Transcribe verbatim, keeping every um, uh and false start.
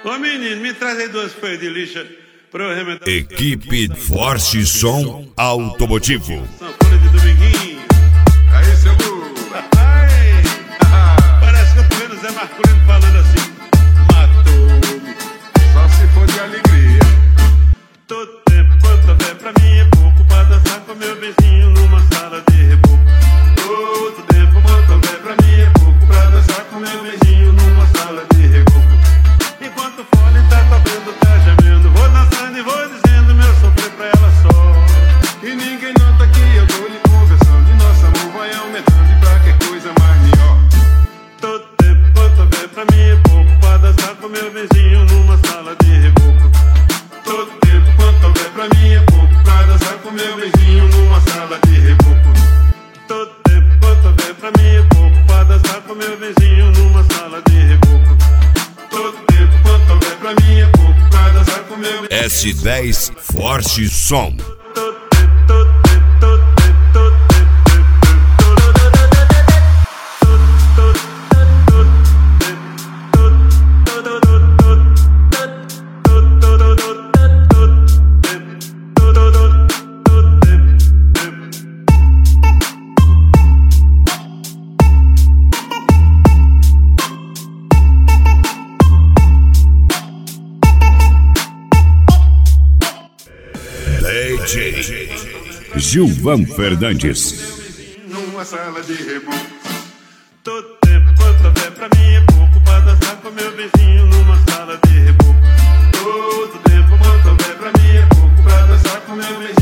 Ô menino, me traz aí duas folhas de lixa pra eu arrebentar. Equipe Forte Som Automotivo. Sanfona de dominguinho. Aí, seu Lu. Ai, parece que eu tô vendo o Zé Marcolino falando assim: matou-me. Só se for de alegria. Todo tempo quanto houver pra mim é pouco pra dançar com meu vizinho numa sala de reboco. Todo tempo quanto houver pra mim é pouco pra dançar com meu vizinho numa sala de reboco. Enquanto o fone tá tocando, tá gemendo, vou dançando e vou dizendo meu sofrer pra ela só. E ninguém nota que eu tô lhe conversando e nosso amor vai aumentando e pra que coisa mais melhor. Todo tempo quanto houver pra mim é pouco pra dançar com meu vizinho numa sala de reboco. Todo tempo quanto houver pra mim é pouco pra dançar com meu vizinho numa sala de reboco. Todo tempo quanto houver pra mim é pouco pra dançar com meu vizinho numa sala de reboco. Todo tempo quanto houver pra mim é pouco pra dançar com meu vizinho. S dez Forte Som. Todo tempo, todo tempo, todo tempo, todo tempo, todo tempo, todo D J Gilvan Fernandes. Numa sala de reboco. Todo tempo quanto houver pra mim é pouco pra dançar com meu vizinho numa sala de reboco. Todo tempo quanto houver pra mim é pouco pra dançar com meu vizinho.